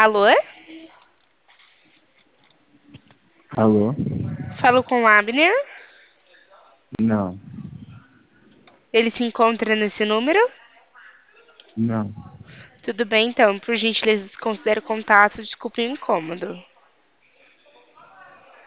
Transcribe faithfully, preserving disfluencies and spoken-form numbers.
Alô? Alô? Falo com o Abner. Não, Ele se encontra nesse número? não. Tudo bem, então. Por gentileza, considere o contato. Desculpe o incômodo.